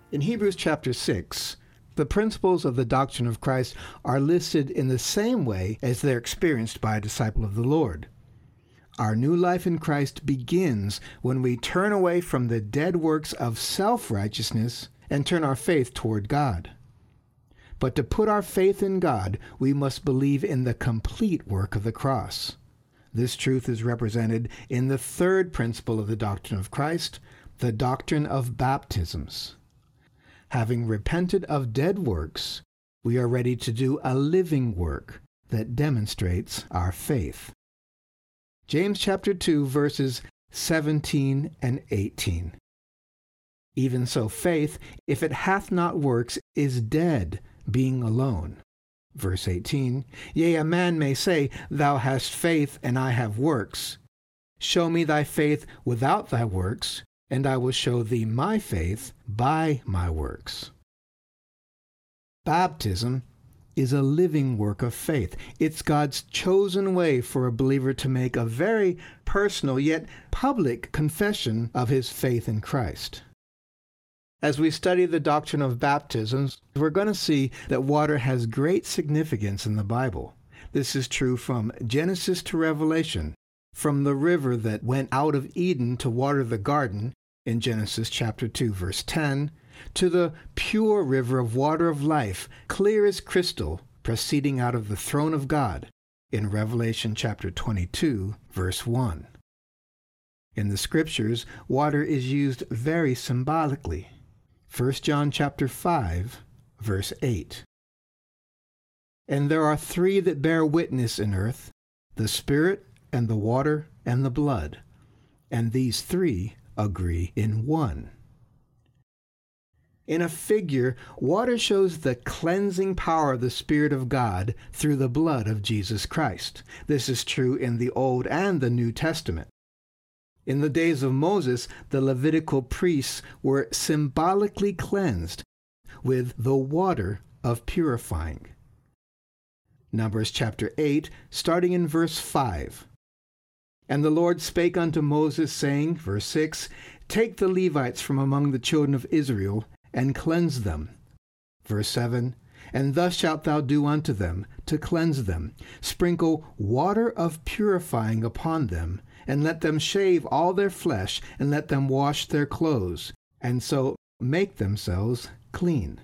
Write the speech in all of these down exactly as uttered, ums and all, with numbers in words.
In Hebrews chapter six, the principles of the doctrine of Christ are listed in the same way as they're experienced by a disciple of the Lord. Our new life in Christ begins when we turn away from the dead works of self-righteousness and turn our faith toward God. But to put our faith in God, we must believe in the complete work of the cross. This truth is represented in the third principle of the doctrine of Christ, the doctrine of baptisms. Having repented of dead works, we are ready to do a living work that demonstrates our faith. James chapter two, verses seventeen and eighteen. Even so faith, if it hath not works, is dead, being alone. Verse eighteen, Yea, a man may say, Thou hast faith, and I have works. Show me thy faith without thy works, and I will show thee my faith by my works. Baptism is a living work of faith. It's God's chosen way for a believer to make a very personal yet public confession of his faith in Christ. As we study the doctrine of baptisms, we're going to see that water has great significance in the Bible. This is true from Genesis to Revelation, from the river that went out of Eden to water the garden in Genesis chapter two, verse ten, to the pure river of water of life, clear as crystal, proceeding out of the throne of God in Revelation chapter twenty-two, verse one. In the Scriptures, water is used very symbolically. First John chapter five, verse eight. And there are three that bear witness in earth, the Spirit, and the water, and the blood. And these three agree in one. In a figure, water shows the cleansing power of the Spirit of God through the blood of Jesus Christ. This is true in the Old and the New Testament. In the days of Moses, the Levitical priests were symbolically cleansed with the water of purifying. Numbers chapter eight, starting in verse five. And the Lord spake unto Moses, saying, verse six, Take the Levites from among the children of Israel, and cleanse them. Verse seven, And thus shalt thou do unto them, to cleanse them. Sprinkle water of purifying upon them, and let them shave all their flesh, and let them wash their clothes, and so make themselves clean.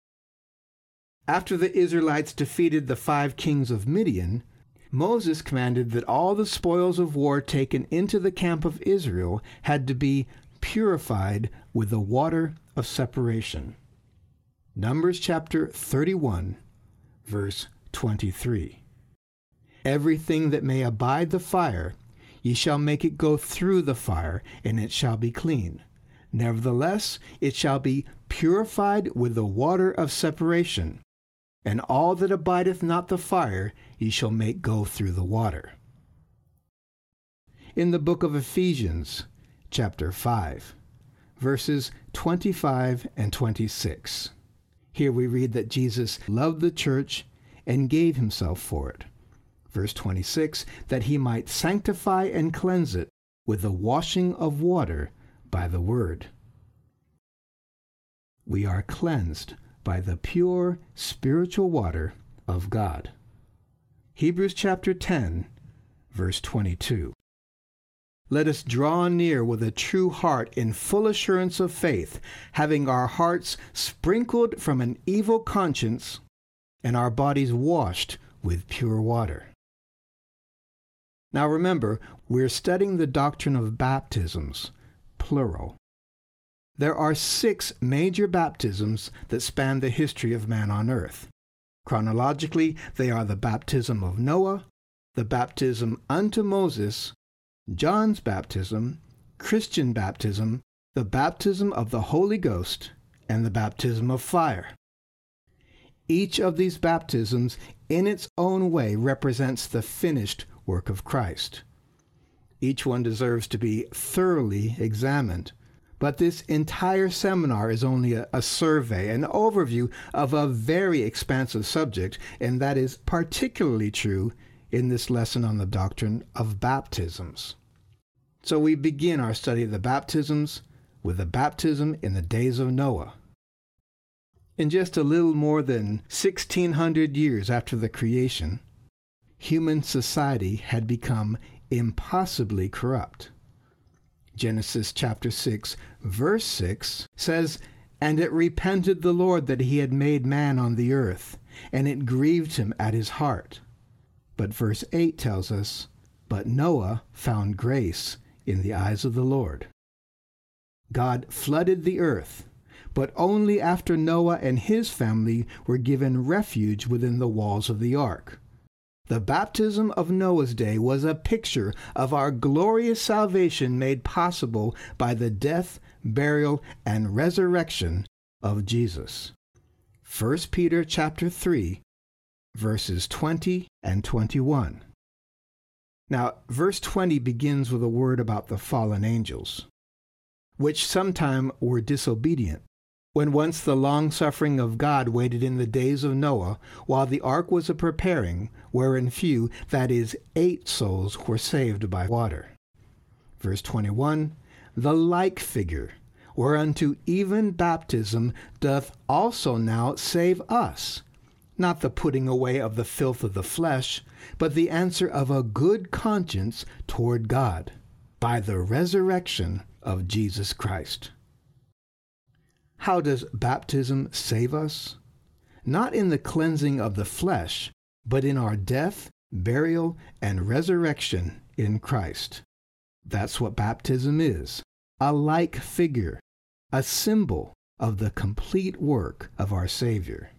After the Israelites defeated the five kings of Midian, Moses commanded that all the spoils of war taken into the camp of Israel had to be purified with the water of separation. Numbers chapter thirty-one, verse twenty-three. Everything that may abide the fire, ye shall make it go through the fire, and it shall be clean. Nevertheless, it shall be purified with the water of separation. And all that abideth not the fire, ye shall make go through the water. In the book of Ephesians, chapter five, verses twenty-five and twenty-six. Here we read that Jesus loved the church and gave himself for it. Verse twenty-six, that he might sanctify and cleanse it with the washing of water by the word. We are cleansed by the pure spiritual water of God. Hebrews chapter ten, verse twenty-two. Let us draw near with a true heart in full assurance of faith, having our hearts sprinkled from an evil conscience and our bodies washed with pure water. Now remember, we're studying the doctrine of baptisms, plural. There are six major baptisms that span the history of man on earth. Chronologically, they are the baptism of Noah, the baptism unto Moses, John's baptism, Christian baptism, the baptism of the Holy Ghost, and the baptism of fire. Each of these baptisms, in its own way, represents the finished work of Christ. Each one deserves to be thoroughly examined, but this entire seminar is only a, a survey, an overview of a very expansive subject, and that is particularly true in this lesson on the doctrine of baptisms. So we begin our study of the baptisms with the baptism in the days of Noah. In just a little more than sixteen hundred years after the creation, human society had become impossibly corrupt. Genesis chapter six, verse six says, "And it repented the Lord that he had made man on the earth, and it grieved him at his heart." But verse eight tells us, "But Noah found grace in the eyes of the Lord." God flooded the earth, but only after Noah and his family were given refuge within the walls of the ark. The baptism of Noah's day was a picture of our glorious salvation made possible by the death, burial, and resurrection of Jesus. First Peter chapter three, verses twenty and twenty-one. Now, verse twenty begins with a word about the fallen angels, which sometime were disobedient, when once the long-suffering of God waited in the days of Noah, while the ark was a-preparing, wherein few, that is, eight souls, were saved by water. Verse twenty-one, "The like figure, whereunto even baptism doth also now save us, not the putting away of the filth of the flesh, but the answer of a good conscience toward God, by the resurrection of Jesus Christ." How does baptism save us? Not in the cleansing of the flesh, but in our death, burial, and resurrection in Christ. That's what baptism is, a like figure, a symbol of the complete work of our Savior.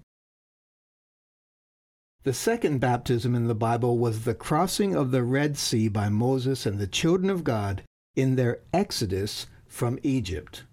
The second baptism in the Bible was the crossing of the Red Sea by Moses and the children of God in their exodus from Egypt.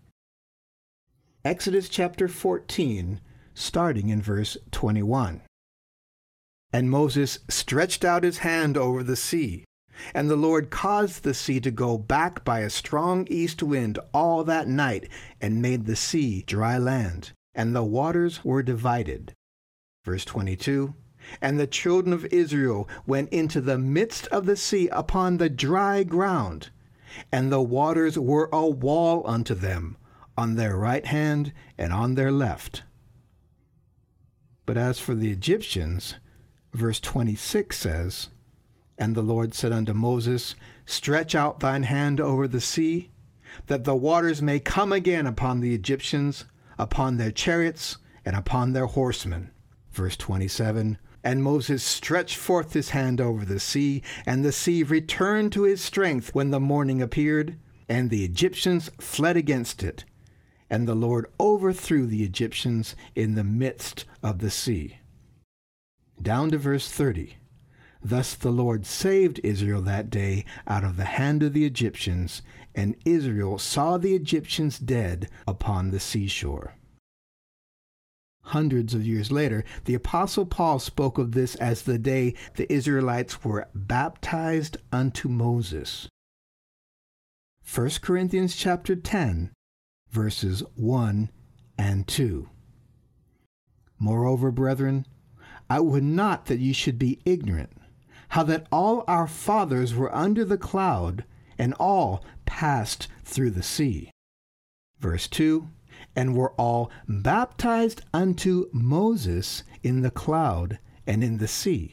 Exodus chapter fourteen, starting in verse twenty-one. "And Moses stretched out his hand over the sea, and the Lord caused the sea to go back by a strong east wind all that night, and made the sea dry land, and the waters were divided." Verse twenty-two, "And the children of Israel went into the midst of the sea upon the dry ground, and the waters were a wall unto them, on their right hand and on their left." But as for the Egyptians, verse twenty-six says, "And the Lord said unto Moses, Stretch out thine hand over the sea, that the waters may come again upon the Egyptians, upon their chariots, and upon their horsemen." Verse twenty-seven, "And Moses stretched forth his hand over the sea, and the sea returned to his strength when the morning appeared, and the Egyptians fled against it. And the Lord overthrew the Egyptians in the midst of the sea." Down to verse thirty. "Thus the Lord saved Israel that day out of the hand of the Egyptians, and Israel saw the Egyptians dead upon the seashore." Hundreds of years later, the Apostle Paul spoke of this as the day the Israelites were baptized unto Moses. First Corinthians chapter ten, verses one and two. "Moreover, brethren, I would not that ye should be ignorant, how that all our fathers were under the cloud, and all passed through the sea." Verse two, "And were all baptized unto Moses in the cloud and in the sea."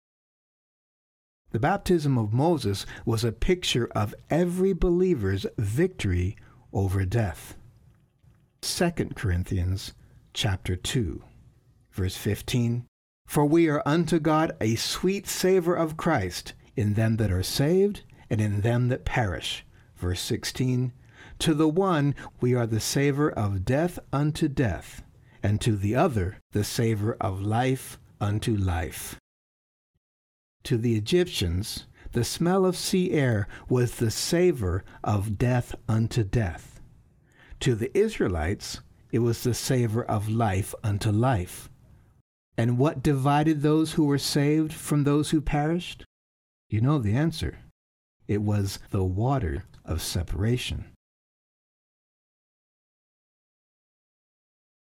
The baptism of Moses was a picture of every believer's victory over death. Second Corinthians chapter two, verse fifteen, "For we are unto God a sweet savour of Christ in them that are saved and in them that perish." Verse sixteen, "To the one we are the savour of death unto death, and to the other the savour of life unto life." To the Egyptians, the smell of sea air was the savour of death unto death. To the Israelites, it was the savour of life unto life. And what divided those who were saved from those who perished? You know the answer. It was the water of separation.